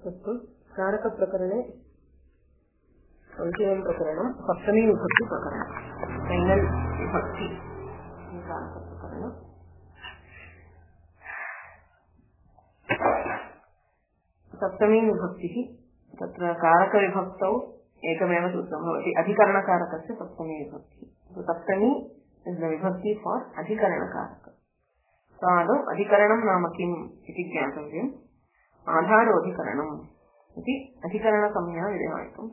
तत्तु कारकप्रकरणे संशयं प्रकरणं सप्तमी विभक्ति प्रकरणं फैनल विभक्ति कारकप्रकरणं सप्तमी विभक्तिः तत्र कारकविभक्तौ एकमेव सूत्रं भवति अधिकरणकारकस्य सप्तमी विभक्तिः सप्तमी इस् द विभक्ति फार् अधिकरणकारक आदौ अधिकरणं नाम किम् इति ज्ञातव्यम् आधारोऽधिकरणम् इति अधिकरणसंज्ञा विधायकम्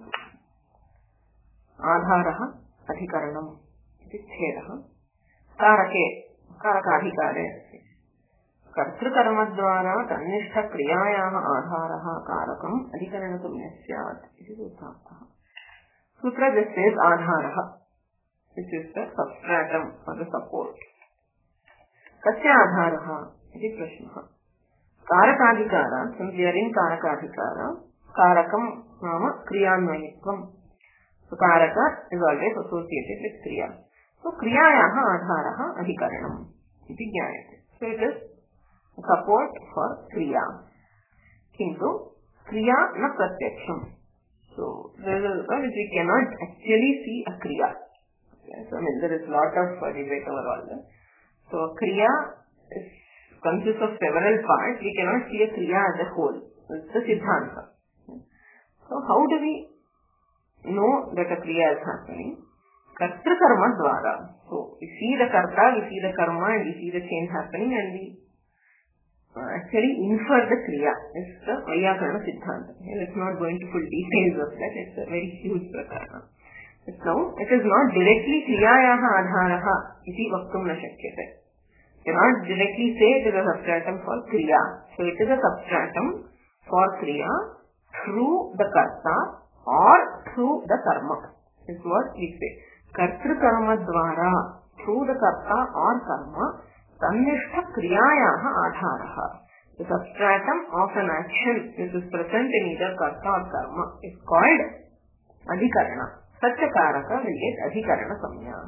आधारः अधिकरणम् इति छेदः कारके कारकाधिकारे कर्तृकर्मद्वारा तन्निष्ठक्रियायाः आधारः कारकम् अधिकरणसंज्ञा स्यात् इति सूत्रार्थः सूत्र दिस् इस् आधारः this is the substratum or the support कस्य आधारः इति प्रश्नः कारकाधिकारात् संज्ञारिन् कारकाधिकार कारकं नाम क्रियान्वयित्वम् कारक इस् आल्वेस् असोसिएटेड् वित् क्रिया सो क्रियायाः आधारः अधिकरणम् इति ज्ञायते so it is support for क्रिया किन्तु क्रिया न प्रत्यक्षम् so we cannot actually see a क्रिया so there is lot of debate over all that. So kriya consists of several parts. We cannot see a kriya as a whole. It's the siddhanta. So how do we know that a kriya is happening? Kartru karma dwara. So we see the karta, we see the karma, and we see the change happening, and we actually infer the kriya. It's the Vaiyakarana siddhanta. Let's not go into full details of that. It's a very huge prakarana. Now, it is not directly kriyayaha adharaha iti vaktum na shakyate. You cannot directly say it is a substratum for kriya. So, it is a substratum for kriya through the karta or through the karma. Is what we say. Kartru karma dwara through the karta or karma tannishta kriyayaha adharaha. The substratum of an action which is present in either karta or karma is called adhikarana. Such a karaka will get adhikarana samya.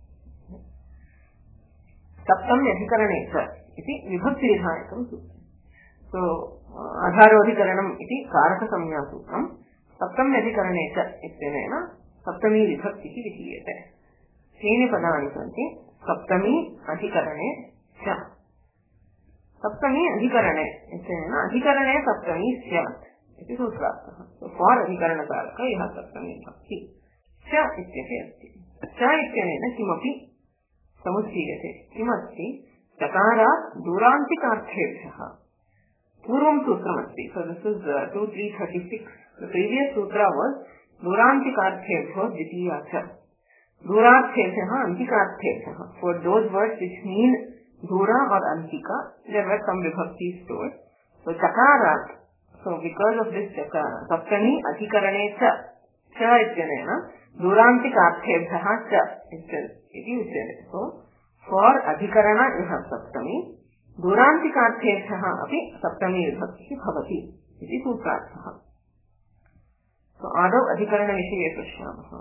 Saptamya adhikaranesa iti vibhakti vidhayakam sutram. So, adharodhikaranam iti karaka samya sutram. Saptamya adhikaranesa ityenena saptami vibhakti vidhiyate. Srini padani santi saptami adhikarane sya. Saptami adhikarane ityenena adhikarane saptami syat iti sutrartha. So, for adhikarana karaka yaha saptami vibhakti. च इत्यपि अस्ति च इत्यनेन किमपि समुच्चीयते किमस्ति चकारात् दूरान्तिकार्थेभ्यः पूर्वं सूत्रमस्ति so this is 2336 the previous सूत्र वास् दूरान्तिकार्थेभ्यो द्वितीया च दूरार्थेभ्यः अन्तिकार्थेभ्यः for those words which mean दूरा और अंतिका देयर वर सम विभक्तिस् टू इट सो चकारात् सो बिकॉज ऑफ दिस चकार सप्तमी अधिकरणे च इत्यनेन दूरान्तिकार्थेभ्यः च इति उच्यते सो फार् अधिकरण इह सप्तमी दूरान्तिकार्थेभ्यः अपि सप्तमी विभक्तिः भवति इति सूत्रार्थः सो आदौ अधिकरणविषये पश्यामः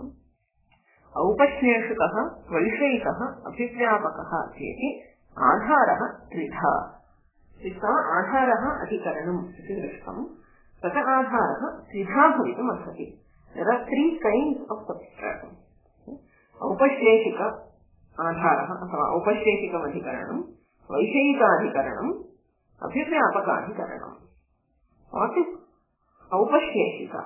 औपश्लेषिकः वैषयिकः अभिव्यापकः चेति आधारः त्रिधा आधारः अधिकरणम् इति दृष्टम् तत आधारः त्रिधा भवितुमर्हति. There are three kinds of substratum. औपश्लेषिक आधारः अथवा औपश्लेषिकम् अधिकरणम् वैषयिकाधिकरणम् अभिव्यापकाधिकरणम्. What is औपश्लेषिक?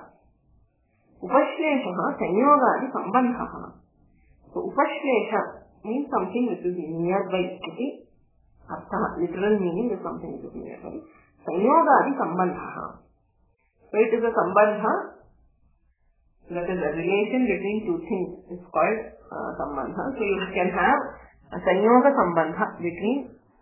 उपश्लेषः संयोगादिसम्बन्धः. So उपश्लेष means something which is nearby इति अर्थः. Literal meaning is something which is nearby. संयोगादिसम्बन्धः. So it is a sambandha. That is a relation between two things is called sambandha. So you can have a sanyoga sambandha between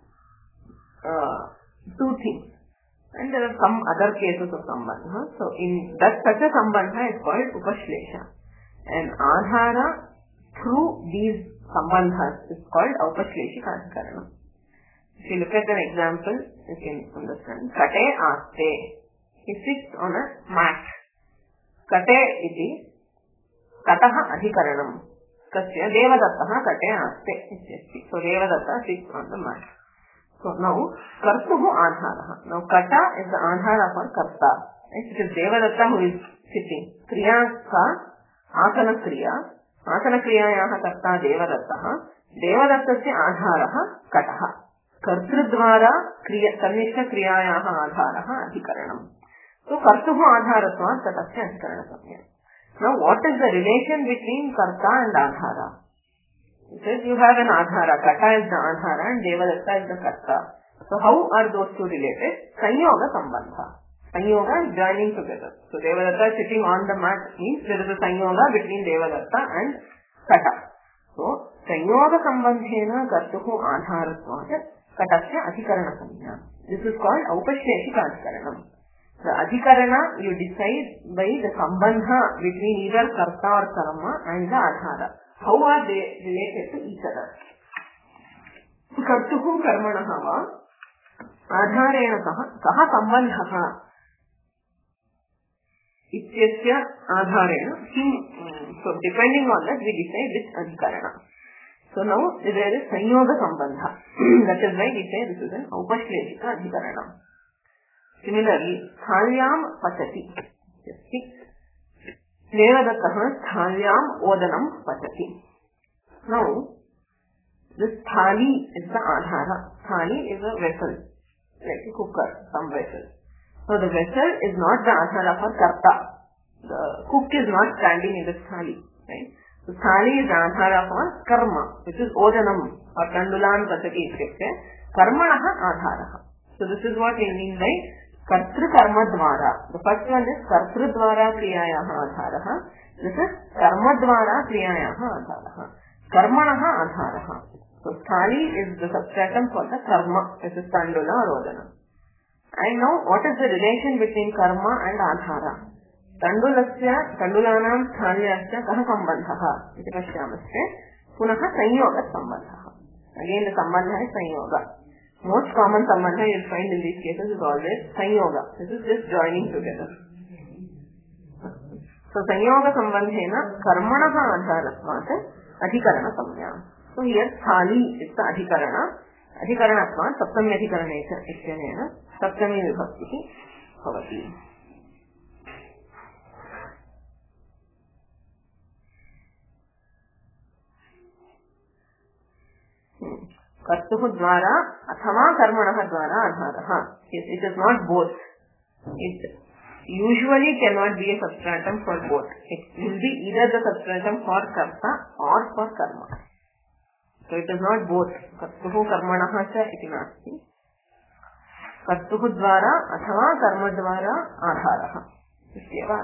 two things. And there are some other cases of sambandha. So in that such a sambandha is called upashlesha. And adhara through these sambandhas is called upashleshika adhikarana. If you look at an example, you can understand. Kate aste. He sits on a mat. कटे इति कटः अधिकरणम् कस्य देवदत्तः कटे आस्ते इत्यस्ति. So Devadatta sits on the mat. So now, kartuhu adhara. Now, kata is the adhara for karta. It is Devadatta who is sitting. Kriya ka asana kriya. Asana kriyayaha karta Devadatta. Devadattस्य आधारः कटः. कर्तृद्वारा तन्निष्ठ क्रियायाः आधारः अधिकरणम्. So कर्तुः आधारत्वात् तस्य अधिकरणसंज्ञा. Now what is the relation between karta and adhara? Because you have an adhara, kata is the adhara and Devadatta is the karta. So how are those two related? Sanyoga sambandha. Sanyoga is joining together. So Devadatta sitting on the mat means there is a sanyoga between Devadatta and kata. So sanyoga sambandhena kartuhu adharatvat katasya adhikarana samya. This is called aupasheshika adhikaranam. The adhikarana you decide by the sambandha between either karta or karma and the adhara. How are they related to each other? Kartuhu karmanaha va adharena kaha sambandhaha ityasya adharena. So depending on that we decide which adhikarana. So now there is sanyoga sambandha. That is why we say this is an aupashleshika adhikarana. Similarly, thalyam pachati. Devadattah thalyam odanam pachati. Now, this thali is the adhara. Thali is a vessel, like a cooker, some vessel. So the vessel is not the adhara for karta. The cook is not standing in the thali, right? So thali is the adhara for karma, which is odanam or tandulan pachati ityakte. Karmanaha adharaha. So this is what we mean by Kartru karma dvara. The first one is Kartru dvara kriyayaha adharaha. This is karma dvara kriyayaha adharaha. Karmanaha adharaha. So thali is the substratum for the karma, which is tandula or odana. And now what is the relation between karma and adhara? Tandulanam thalyasya kaha sambandhaha iti pashyamaste punaha sanyoga sambandhaha. Again the sambandha is sanyoga. Most common sambandha you will find in these cases is always sanyoga. This is just joining together. So sanyoga sambandhena karmanaha adharatvat adhikarana samya. So here thali is the adhikarana. Adhikaranatvat saptami adhikaranesa ityanena saptami vibhakti bhavati. Kartuh dvara athava karmanaha dvara adharaha. It is not both. It usually cannot be a substratum for both. It will be either the substratum for karta or for karma. So it is not both. Kartuh karmanaha cha iti nasti. Kartuh dvara athava karma dvara adharaha. Ityeva.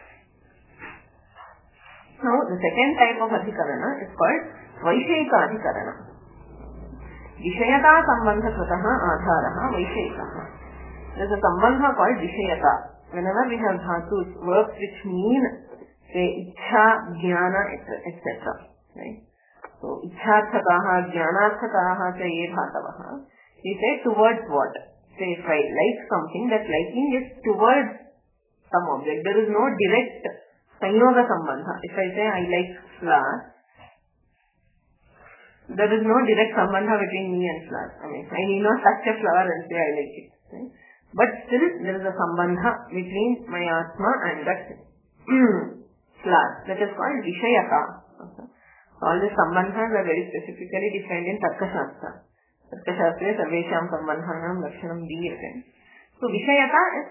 Now the second type of adhikarana is called vaisheka adhikarana. Vishayata sambandha krataha adharaha vaishekaha. There is a sambandha called Vishayata. Whenever we have dhatus, verbs which mean, say, Ichha, Jnana, etc. Right? So, Ichharthakaha, Jnanarthakaha, say, ye dhatavaha. We say towards what? Say, if I like something, that liking is towards some object. There is no direct sanyoga sambandha. If I say, I like flowers, there is no direct sambandha between me and flower. I mean, I need not touch a flower and say I like it. Right? But still, there is a sambandha between my atma and that flower. That is called Vishayata. Okay. All these sambandhas are very specifically defined in Tarka Shastra. Tarka Shastra is Sarvesham Sambandhanam Lakshanam Diyate. So, Vishayata is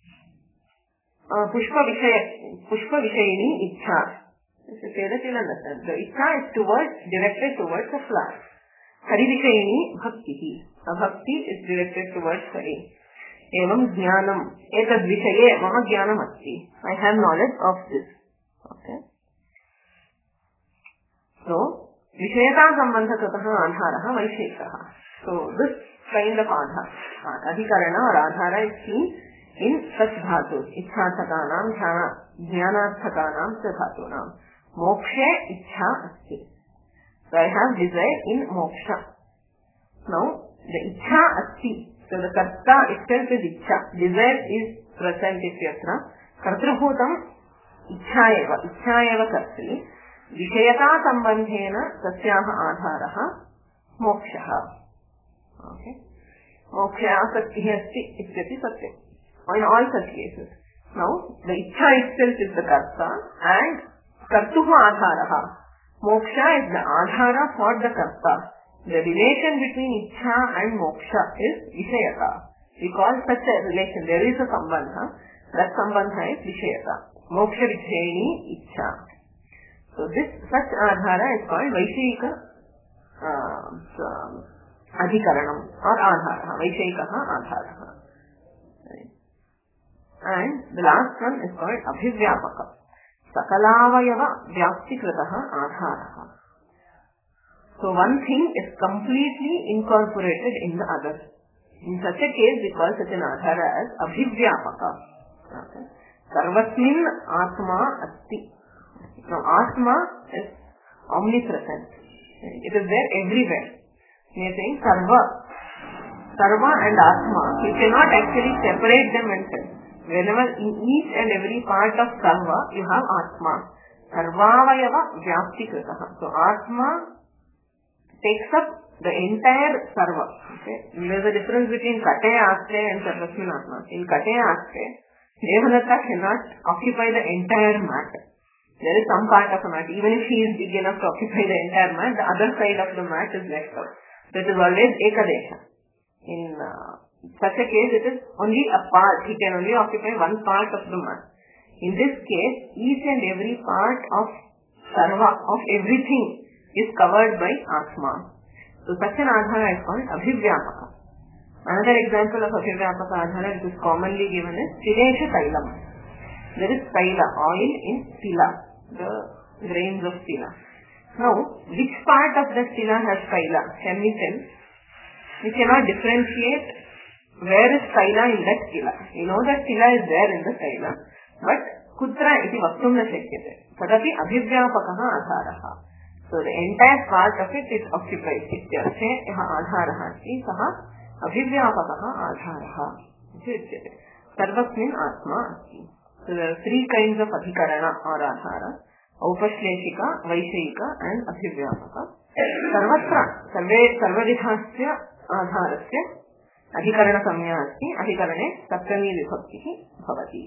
Pushpa Vishayini Ichha. If you say that, you will understand. The Ichha is directed towards the flower. Hari Vishayini Bhaktihi. A Bhakti is directed towards Hari. Evam Jnanam. Etad Vishaye Maha Jnanam Asti. I have knowledge of this. Okay. So, Vishayata sambandha krataha adharaha vaishekaha. So, this kind of adhikarana or adhara is seen in such dhatus. Ichhathakanam, jnanarthakanam, sadhatunam. Mokshe ichha asti. So I have desire in moksha. Now, the ichha asti. So the karta itself is ichha. Desire is present ityatra. Kartrabhutam ichha eva kartri. Vishayata sambandhena tasyaha adharaha mokshaha. Okay. Moksha asaktihi asti ityati satyam. In all such cases. Now, the Ichha itself is the Karta and Kartuha Adharaha. Moksha is the Adhara for the Karta. The relation between Ichha and Moksha is Vishayata. We call such a relation, there is a Sambandha. That Sambandha is Vishayata. Moksha Vichayani Ichha. So this such Adhara is called Vaishika Adhikaranam or Adhara. Vaishikaha Adharaha. And the last one is called Abhivyapaka. Sakalavayava Vyaptikrataha Adharaha. So one thing is completely incorporated in the other. In such a case, we call such an Adhara as Abhivyapaka. Okay. Sarvasmin Atma Asti. Now Atma is omnipresent. It is there everywhere. We are saying Sarva and Atma. You cannot actually separate them and say. Whenever in each and every part of Sarva, you have Atma. Sarvavayava Vyaptikritaha. So Atma takes up the entire Sarva. Okay? There is a difference between Kataya Aste and Sarvasmin Atma. In Kataya Aste, Devanata cannot occupy the entire mat. There is some part of the mat. Even if he is big enough to occupy the entire mat, the other side of the mat is left out. So it is always Ekadesha. In such a case, it is only a part. He can only occupy one part of the mat. In this case, each and every part of Sarva, of everything, is covered by Atma. So such an Adhara is called Abhivyapaka. Another example of Abhivyapaka Adhara which is commonly given is Tilesha Tailam. There is Taila, oil in Tila, the grains of Tila. Now, which part of the Tila has Taila? Can we tell? We cannot differentiate where is Taila in that Tila. We know that Tila is there in the Taila. But Kutra iti vaktum na shakyate. Tadapi Abhivyapakaha Adharaha. So the entire part of it is occupied. Ityarthe yaha Adharaha asti saha Abhivyapakaha Adharaha. Sarvasmin Atma asti. So there are three kinds of Adhikarana or Adhara. Aupashleshika, Vaishayika and Abhivyapaka. Sarvatra, Sarvadithasya Adharasya Adhikarana Samya asti. Adhikarane Saptami Vibhaktihi Bhavati.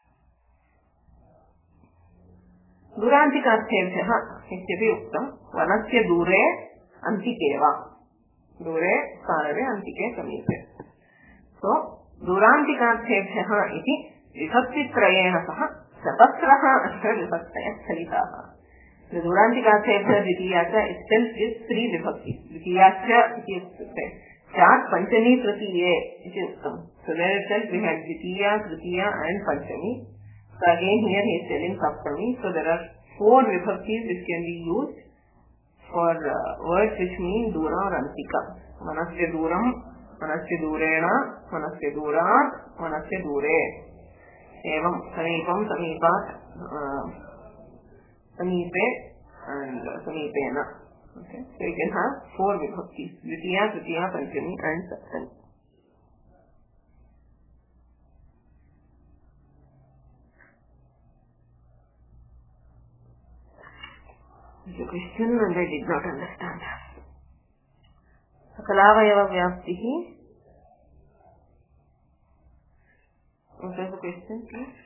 Durantikatthebhyah ityapi uktam vanasya dure antikeva. Dure sarave antike samipe. So, Durantikatthebhyah iti vibhaktitrayena saha satasraha ashra vibhaktaya shalitaha. The Durantikatthebhyah dvitiyacha itself is three vibhaktis. Dvitiyacha iti uktam. Chat panchami pratiye iti uktam. So there itself we had dvitiya, tritiya and panchami. So again here he is telling Saptami. So there are four vibhaktis which can be used for words which mean Dura or Antika. Manasya Duram, Manasya Durena, Manasya Durat, Manasya Dure. Evam, Samipam, Samipat, Samipe and Samipena. Okay. So you can have four vibhaktis. Dvitiya, Tritiya, Panchami and Saptami. The question and I did not understand. Sakalavayava Vyaptihi. What was the question, please?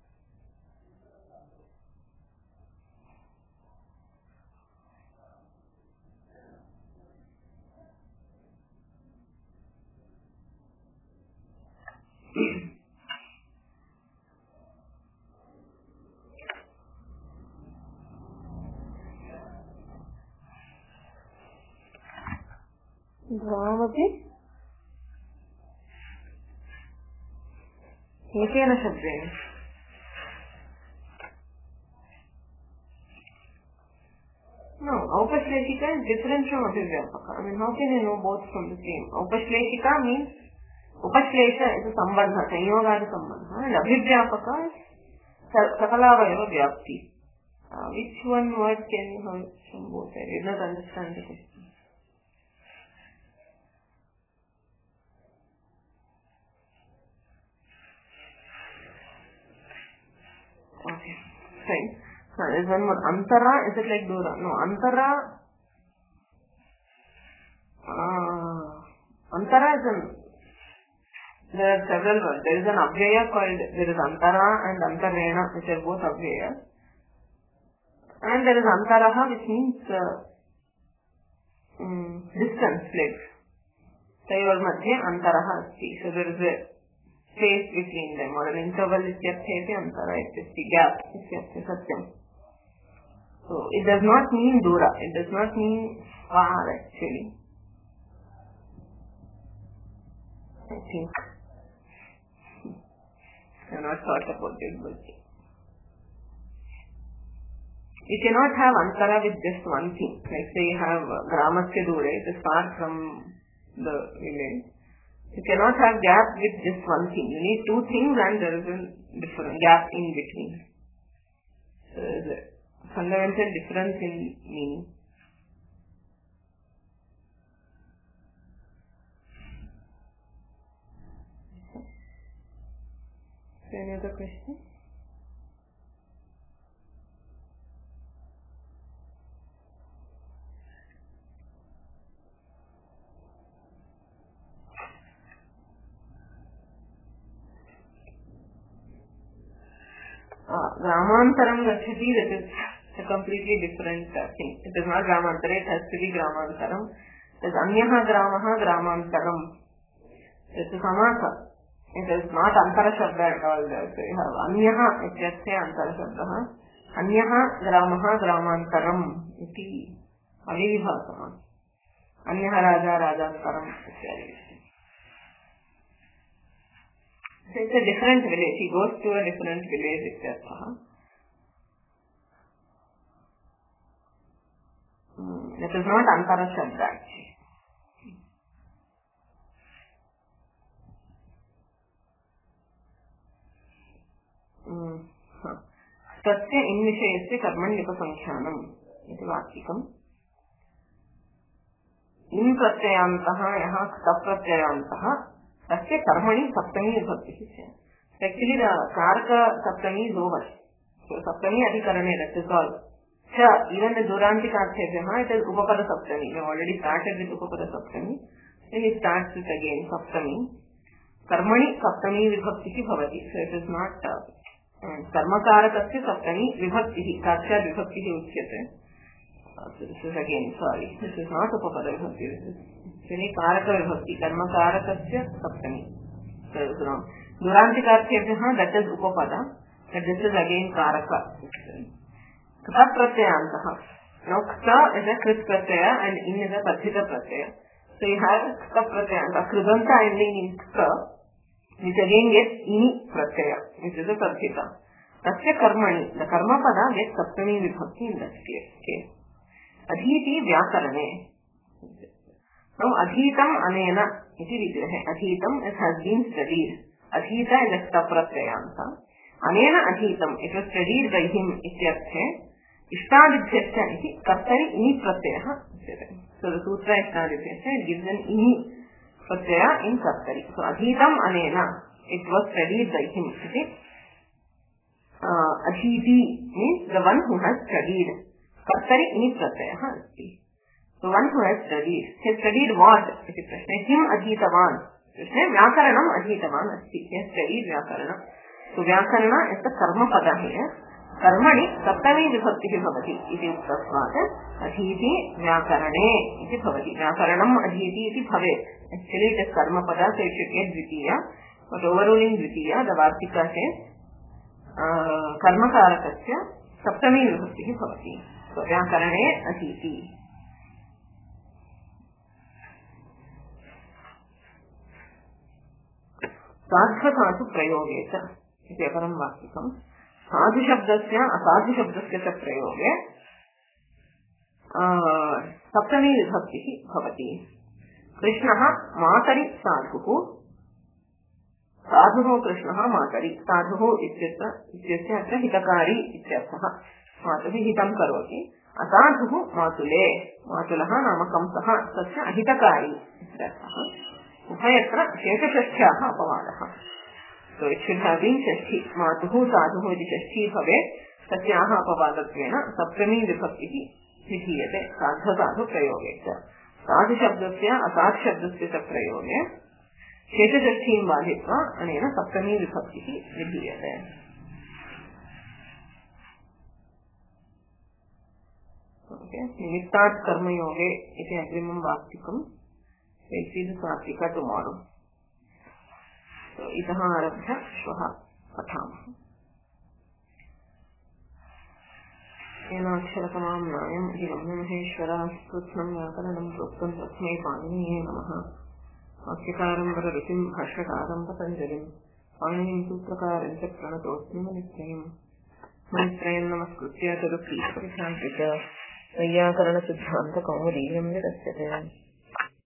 Dvamapi ekena shabdena. No, Aupashleshika is different from Abhivyapaka. I mean, how can you know both from the same? Aupashleshika means Upashlesha is a Sambandha, Sanyogada Sambandha, and Abhivyapaka is Sakalavayava Vyapti. Which one word can you have from both? I did not understand the question. Okay, fine. There is one more. Antara, is it like Dura? No, Antara. Antara is There are several words. There is an abhyaya called, there is antara and antarena, which are both abhyaya. And there is antaraha, which means distance, like tayor madhye antaraha asti. So there is a space between them, or an interval ityartheti, antara ityasti, gap ityarthi, satyam. So it does not mean dura, it does not mean far actually. I think I have not thought about it, but you cannot have antara with just one thing. Like say you have gramasya dure, it is far from the village. You cannot have gap with just one thing. You need two things and there is a different gap in between. So there is a fundamental difference in meaning. So any other question? Gramantaram gachati, that is a completely different thing. It is not Gramantara, it has to be Gramantaram. It is Anyaha Gramaha Gramantaram. It is Samasa. It is not Antara Shabda at all there. So you have Anyaha, it just say Antara Shabdaha. Anyaha Gramaha Gramantaram. Iti Avivibhasama. Anyaha Raja Rajantaram. So it's a different village. He goes to a different village, etc. That is not Antara Shabda actually. Tasya invishayasya karmanyupasankhanam iti vakikam. In pratyayantaha yaha sta pratyayantaha tasya karmani saptami vibhakti. Actually the karaka saptami is over. So saptami adhikarane, that is all. Cha, even the durantikathyabhyama, it is upapada saptami. We have already started with upapada saptami. Then he starts with again saptami. Karmani saptami vibhakti bhavati. So it is not karmakarakasya saptami vibhakti. Karcha vibhakti uchyate. So this is again, sorry, this is not upapada vibhakti. This is actually karaka vibhakti. Karmakarakasya saptami. So it is wrong. Durantikathyabhyama, that is upapada. But this is again karaka. Kta pratyayantaha. Now kta is a krit pratyaya and in is a padhita pratyaya. So you have kta pratyayanta, krudanta ending in kta, which again gets ini pratyaya, which is a padhita. Tasya karmani, the karma pada gets saptami vibhakti in that case. Okay. Adhiti vyakarane. Now adhitam anena iti vigrahe. Adhitam has been studied. Adhita is a kta pratyayanta. Anena adhitam, it was studied by him ityarthe. Ishtadibhyasya iti kartari ini pratyaha. So the sutra Ishtadibhyasya, it gives an ini pratyaya in kartari. So adhitam anena, it was studied by him. Adhiti means the one who has studied. Kartari ini pratyaha asti. So one who has studied. He has studied what? Iti prashna. Him adhitavan. Prashna vyakaranam adhitavan asti. He has studied vyakaranam. So vyakarana is the karma pada here. Karmani saptami vibhakti bhavati iti uktasvat adhiti vyakarane iti bhavati. Vyakaranam adhiti iti bhavet. Actually it is karma pada, so it should get dvitiya. But overruling dvitiya, the vartika says karma karakasya saptami vibhakti bhavati. So vyakarane adhiti. साधु प्रयोगे च इति अपरं वाक्यकम्. साधु शब्दस्य असाधु शब्दस्य च प्रयोगे सप्तमी विभक्तिः भवति. कृष्णः मातरि साधुः. साधुः कृष्णः मातरि. साधुः इत्यस्य अत्र हितकारी इत्यर्थः. मातुः हितं करोति. असाधुः मातुले. मातुलः नाम कंसः, तस्य अहितकारी इत्यर्थः. उभयत्र शेषष्ठ्याः अपवादः. So it should have been षष्ठी. मातुः साधुः इति षष्ठी भवेत्. तस्याः अपवादत्वेन सप्तमी विभक्तिः विधीयते साधु प्रयोगे च. साधुशब्दस्य असाधुशब्दस्य च प्रयोगे शेषषष्ठीं बाधित्वा अनेन सप्तमी विभक्तिः विधीयते। निमित्तात् कर्मयोगे इति अग्रिमं वाक्तिकं सात्विका टुमारो। इतः आरभ्य श्वः पठामः। येनाक्षरतमां न्यायम् इति रम्यमहेश्वरास्तुत्नं व्याकरणं प्रोक्तं तस्मै पाणिनीये नमः। वाक्यकारं वररुचिं भाष्यकारं पतञ्जलिं पाणिनिं सूत्रकारं च प्रणतोऽस्मि मुनित्रयम्। मुनित्रयं नमस्कृत्य तदुक्तीपरिशान्ति च वैयाकरणसिद्धान्तकौमुदीयं विरच्यते।